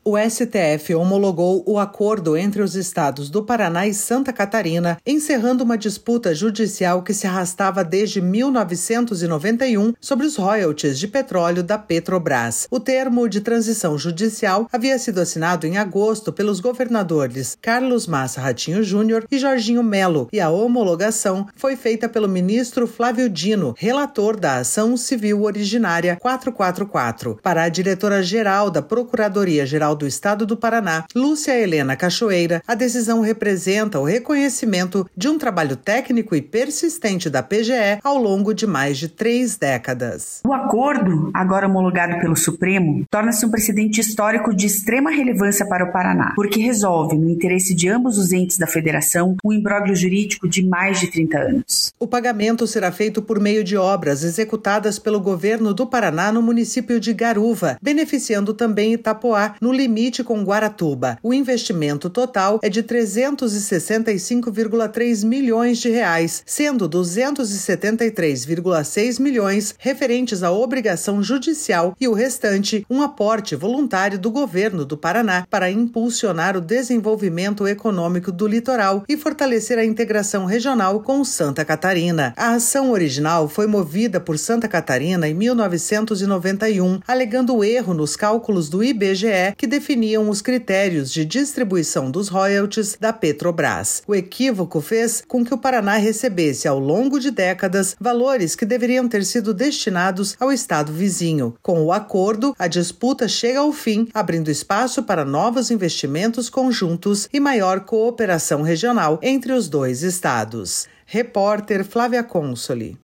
O STF homologou o acordo entre os estados do Paraná e Santa Catarina, encerrando uma disputa judicial que se arrastava desde 1991 sobre os royalties de petróleo da Petrobras. O termo de transição judicial havia sido assinado em agosto pelos governadores Carlos Massa Ratinho Júnior e Jorginho Melo, e a homologação foi feita pelo ministro Flávio Dino, relator da ação civil originária 444. Para a diretora-geral da Procuradoria-Geral do Estado do Paraná, Lúcia Helena Cachoeira, a decisão representa o reconhecimento de um trabalho técnico e persistente da PGE ao longo de mais de 3 décadas. O acordo, agora homologado pelo Supremo, torna-se um precedente histórico de extrema relevância para o Paraná, porque resolve, no interesse de ambos os entes da federação, um imbróglio jurídico de mais de 30 anos. O pagamento será feito por meio de obras executadas pelo governo do Paraná no município de Garuva, beneficiando também Itapoá, no limite com Guaratuba. O investimento total é de 365,3 milhões de reais, sendo 273,6 milhões referentes à obrigação judicial e o restante um aporte voluntário do governo do Paraná para impulsionar o desenvolvimento econômico do litoral e fortalecer a integração regional com Santa Catarina. A ação original foi movida por Santa Catarina em 1991, alegando erro nos cálculos do IBGE que definiam os critérios de distribuição dos royalties da Petrobras. O equívoco fez com que o Paraná recebesse, ao longo de décadas, valores que deveriam ter sido destinados ao estado vizinho. Com o acordo, a disputa chega ao fim, abrindo espaço para novos investimentos conjuntos e maior cooperação regional entre os dois estados. Repórter Flávia Consoli.